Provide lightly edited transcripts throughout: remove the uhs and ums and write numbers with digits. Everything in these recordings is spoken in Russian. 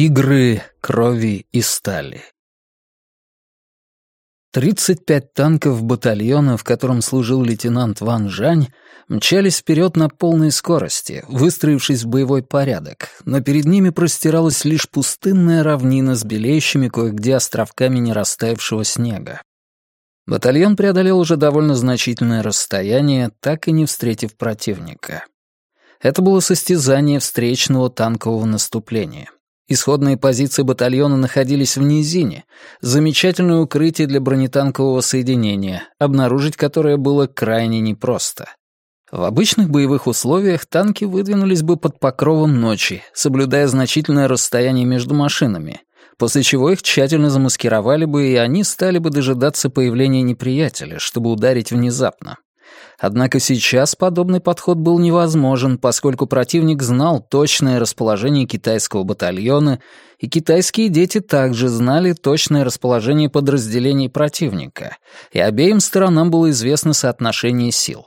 Игры крови и стали. 35 танков батальона, в котором служил лейтенант Ван Жань, мчались вперед на полной скорости, выстроившись в боевой порядок, но перед ними простиралась лишь пустынная равнина с белеющими кое-где островками нерастаявшего снега. Батальон преодолел уже довольно значительное расстояние, так и не встретив противника. Это было состязание встречного танкового наступления. Исходные позиции батальона находились в низине, замечательное укрытие для бронетанкового соединения, обнаружить которое было крайне непросто. В обычных боевых условиях танки выдвинулись бы под покровом ночи, соблюдая значительное расстояние между машинами, после чего их тщательно замаскировали бы, и они стали бы дожидаться появления неприятеля, чтобы ударить внезапно. Однако сейчас подобный подход был невозможен, поскольку противник знал точное расположение китайского батальона, и китайские дети также знали точное расположение подразделений противника, и обеим сторонам было известно соотношение сил.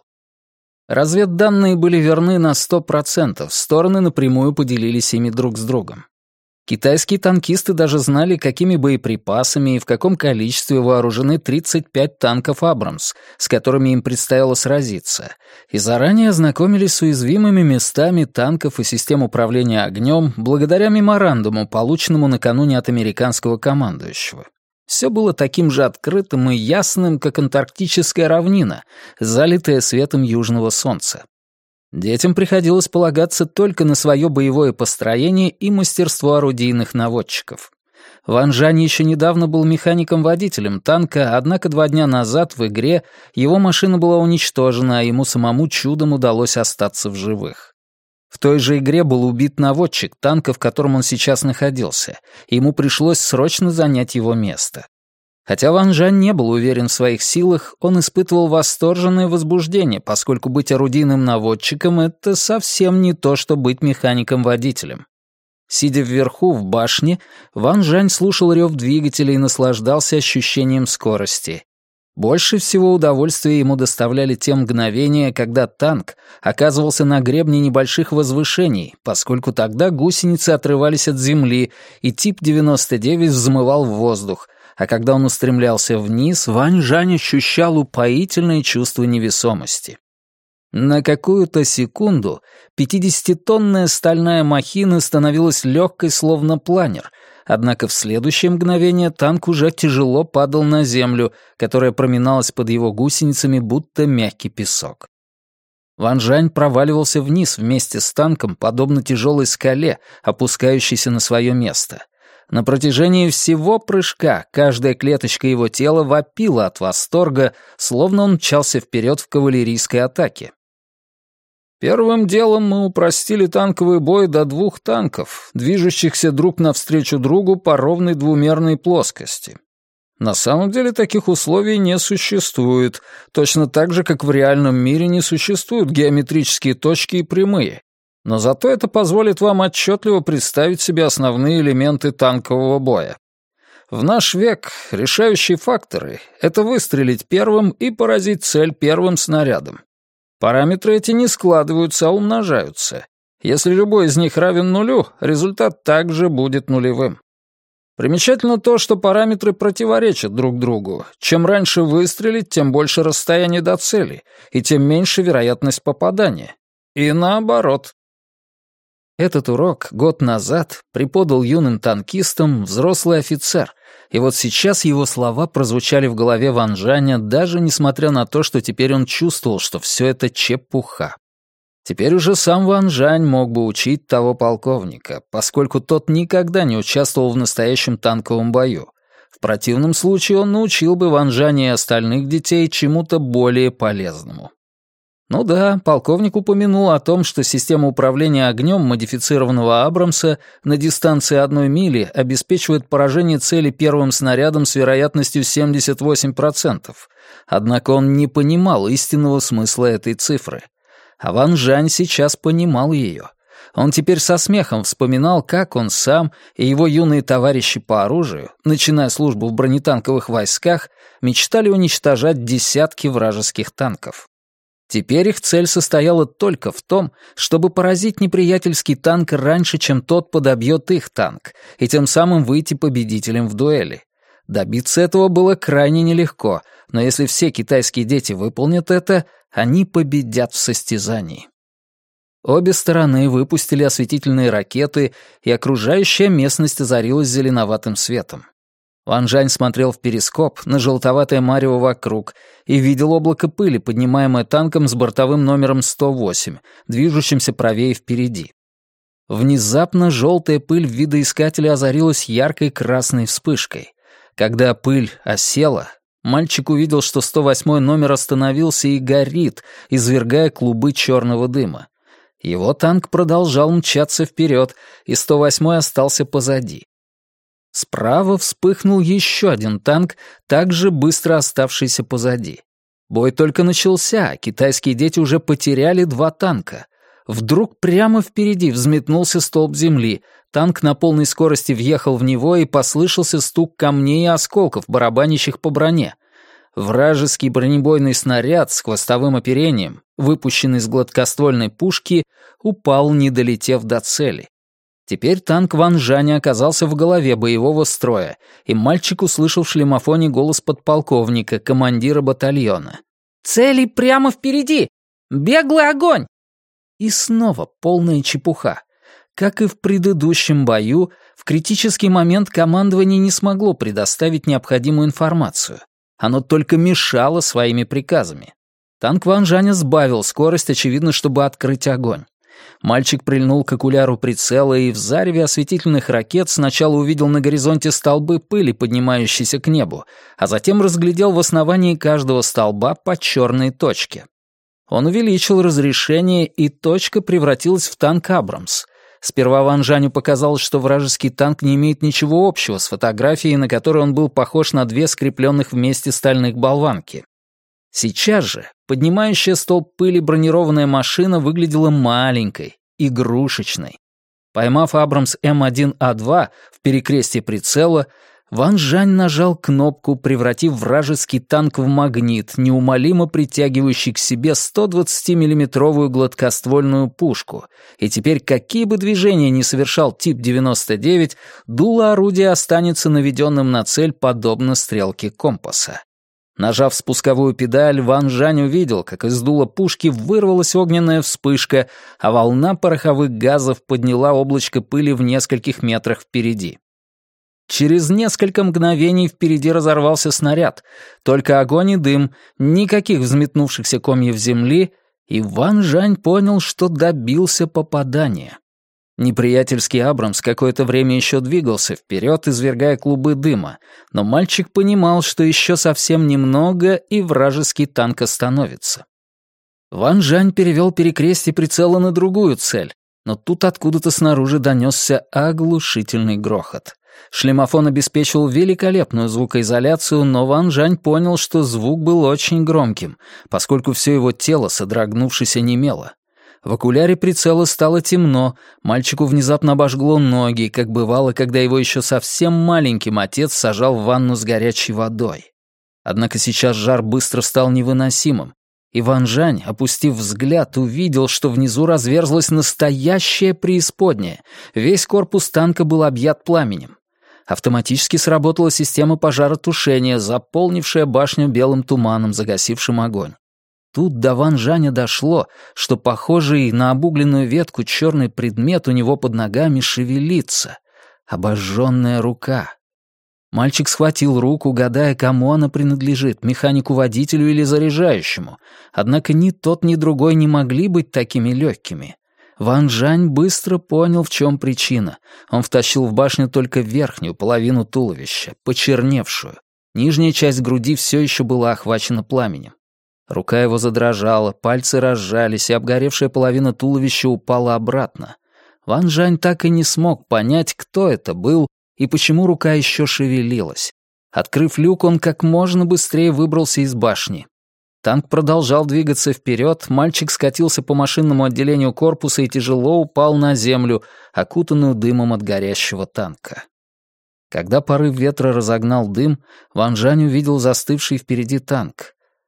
Разведданные были верны на 100%, стороны напрямую поделились ими друг с другом. Китайские танкисты даже знали, какими боеприпасами и в каком количестве вооружены 35 танков «Абрамс», с которыми им предстояло сразиться, и заранее ознакомились с уязвимыми местами танков и систем управления огнем благодаря меморандуму, полученному накануне от американского командующего. Все было таким же открытым и ясным, как антарктическая равнина, залитая светом южного солнца. Детям приходилось полагаться только на свое боевое построение и мастерство орудийных наводчиков. Ван Жань еще недавно был механиком-водителем танка, однако 2 дня назад в игре его машина была уничтожена, а ему самому чудом удалось остаться в живых. В той же игре был убит наводчик танка, в котором он сейчас находился, и ему пришлось срочно занять его место. Хотя Ван Жань не был уверен в своих силах, он испытывал восторженное возбуждение, поскольку быть орудийным наводчиком — это совсем не то, что быть механиком-водителем. Сидя вверху, в башне, Ван Жань слушал рев двигателя и наслаждался ощущением скорости. Больше всего удовольствия ему доставляли те мгновения, когда танк оказывался на гребне небольших возвышений, поскольку тогда гусеницы отрывались от земли, и Тип-99 взмывал в воздух, а когда он устремлялся вниз, Ван Жань ощущал упоительное чувство невесомости. На какую-то секунду 50-тонная стальная махина становилась легкой, словно планер, однако в следующее мгновение танк уже тяжело падал на землю, которая проминалась под его гусеницами, будто мягкий песок. Ван Жань проваливался вниз вместе с танком, подобно тяжелой скале, опускающейся на свое место. На протяжении всего прыжка каждая клеточка его тела вопила от восторга, словно он мчался вперед в кавалерийской атаке. Первым делом мы упростили танковый бой до 2 танков, движущихся друг навстречу другу по ровной двумерной плоскости. На самом деле таких условий не существует, точно так же, как в реальном мире не существуют геометрические точки и прямые. Но зато это позволит вам отчетливо представить себе основные элементы танкового боя. В наш век решающие факторы — это выстрелить первым и поразить цель первым снарядом. Параметры эти не складываются, а умножаются. Если любой из них равен 0, результат также будет нулевым. Примечательно то, что параметры противоречат друг другу. Чем раньше выстрелить, тем больше расстояние до цели, и тем меньше вероятность попадания. И наоборот. Этот урок год назад преподал юным танкистам взрослый офицер, и вот сейчас его слова прозвучали в голове Ван Жаня, даже несмотря на то, что теперь он чувствовал, что все это чепуха. Теперь уже сам Ван Жань мог бы учить того полковника, поскольку тот никогда не участвовал в настоящем танковом бою. В противном случае он научил бы Ван Жаня и остальных детей чему-то более полезному. Ну да, полковник упомянул о том, что система управления огнем модифицированного Абрамса на дистанции 1 мили обеспечивает поражение цели первым снарядом с вероятностью 78%. Однако он не понимал истинного смысла этой цифры. А Ван Жань сейчас понимал ее. Он теперь со смехом вспоминал, как он сам и его юные товарищи по оружию, начиная службу в бронетанковых войсках, мечтали уничтожать десятки вражеских танков. Теперь их цель состояла только в том, чтобы поразить неприятельский танк раньше, чем тот подобьет их танк, и тем самым выйти победителем в дуэли. Добиться этого было крайне нелегко, но если все китайские дети выполнят это, они победят в состязании. Обе стороны выпустили осветительные ракеты, и окружающая местность озарилась зеленоватым светом. Ван Жань смотрел в перископ на желтоватое марево вокруг и видел облако пыли, поднимаемое танком с бортовым номером 108, движущимся правее впереди. Внезапно желтая пыль в видоискателе озарилась яркой красной вспышкой. Когда пыль осела, мальчик увидел, что 108-й номер остановился и горит, извергая клубы черного дыма. Его танк продолжал мчаться вперед, и 108-й остался позади. Справа вспыхнул еще один танк, также быстро оставшийся позади. Бой только начался, а китайские дети уже потеряли 2 танка. Вдруг прямо впереди взметнулся столб земли, танк на полной скорости въехал в него, и послышался стук камней и осколков, барабанящих по броне. Вражеский бронебойный снаряд с хвостовым оперением, выпущенный из гладкоствольной пушки, упал, не долетев до цели. Теперь танк Ван Жаня оказался в голове боевого строя, и мальчик услышал в шлемофоне голос подполковника, командира батальона. «Цели прямо впереди! Беглый огонь!» И снова полная чепуха. Как и в предыдущем бою, в критический момент командование не смогло предоставить необходимую информацию. Оно только мешало своими приказами. Танк Ван Жаня сбавил скорость, очевидно, чтобы открыть огонь. Мальчик прильнул к окуляру прицела и в зареве осветительных ракет сначала увидел на горизонте столбы пыли, поднимающиеся к небу, а затем разглядел в основании каждого столба по черной точке. Он увеличил разрешение, и точка превратилась в танк «Абрамс». Сперва Ван Жаню показалось, что вражеский танк не имеет ничего общего с фотографией, на которой он был похож на 2 скрепленных вместе стальных болванки. Сейчас же поднимающая столб пыли бронированная машина выглядела маленькой, игрушечной. Поймав «Абрамс М1А2» в перекрестье прицела, Ван Жань нажал кнопку, превратив вражеский танк в магнит, неумолимо притягивающий к себе 120-миллиметровую гладкоствольную пушку, и теперь какие бы движения ни совершал тип 99, дуло орудия останется наведенным на цель подобно стрелке компаса. Нажав спусковую педаль, Ван Жань увидел, как из дула пушки вырвалась огненная вспышка, а волна пороховых газов подняла облачко пыли в нескольких метрах впереди. Через несколько мгновений впереди разорвался снаряд, только огонь и дым, никаких взметнувшихся комьев земли, и Ван Жань понял, что добился попадания. Неприятельский «Абрамс» какое-то время еще двигался вперед, извергая клубы дыма, но мальчик понимал, что еще совсем немного, и вражеский танк остановится. Ван Жань перевел перекрестие прицела на другую цель, но тут откуда-то снаружи донесся оглушительный грохот. Шлемофон обеспечивал великолепную звукоизоляцию, но Ван Жань понял, что звук был очень громким, поскольку все его тело, содрогнувшись, онемело. В окуляре прицела стало темно, мальчику внезапно обожгло ноги, как бывало, когда его еще совсем маленьким отец сажал в ванну с горячей водой. Однако сейчас жар быстро стал невыносимым, и Ван Жань, опустив взгляд, увидел, что внизу разверзлась настоящая преисподняя. Весь корпус танка был объят пламенем. Автоматически сработала система пожаротушения, заполнившая башню белым туманом, загасившим огонь. Тут до Ван Жаня дошло, что похожий на обугленную ветку черный предмет у него под ногами шевелится. Обожженная рука. Мальчик схватил руку, гадая, кому она принадлежит, механику-водителю или заряжающему. Однако ни тот, ни другой не могли быть такими легкими. Ван Жань быстро понял, в чем причина. Он втащил в башню только верхнюю половину туловища, почерневшую. Нижняя часть груди все еще была охвачена пламенем. Рука его задрожала, пальцы разжались, и обгоревшая половина туловища упала обратно. Ван Жань так и не смог понять, кто это был и почему рука еще шевелилась. Открыв люк, он как можно быстрее выбрался из башни. Танк продолжал двигаться вперед, мальчик скатился по машинному отделению корпуса и тяжело упал на землю, окутанную дымом от горящего танка. Когда порыв ветра разогнал дым, Ван Жань увидел застывший впереди танк.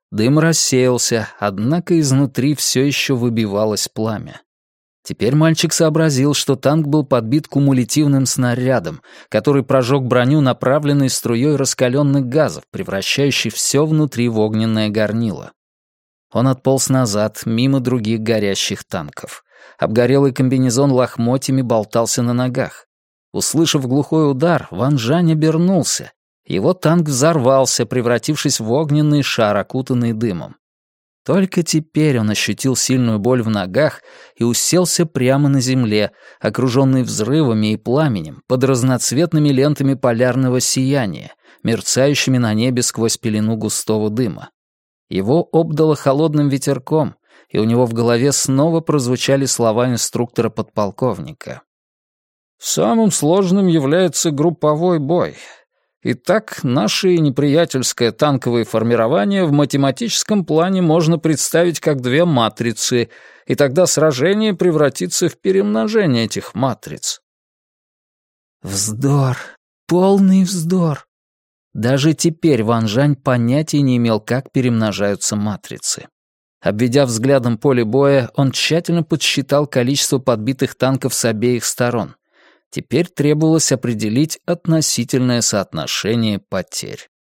Дым рассеялся, однако изнутри все еще выбивалось пламя. Теперь мальчик сообразил, что танк был подбит кумулятивным снарядом, который прожег броню направленной струей раскаленных газов, превращающей все внутри в огненное горнило. Он отполз назад, мимо других горящих танков. Обгорелый комбинезон лохмотьями болтался на ногах. Услышав глухой удар, Ван Жань обернулся. Его танк взорвался, превратившись в огненный шар, окутанный дымом. Только теперь он ощутил сильную боль в ногах и уселся прямо на земле, окруженный взрывами и пламенем, под разноцветными лентами полярного сияния, мерцающими на небе сквозь пелену густого дыма. Его обдало холодным ветерком, и у него в голове снова прозвучали слова инструктора-подполковника. «Самым сложным является групповой бой. Итак, наше неприятельское танковое формирование в математическом плане можно представить как две матрицы, и тогда сражение превратится в перемножение этих матриц». Вздор, полный вздор. Даже теперь Ван Жань понятия не имел, как перемножаются матрицы. Обведя взглядом поле боя, он тщательно подсчитал количество подбитых танков с обеих сторон. Теперь требовалось определить относительное соотношение потерь.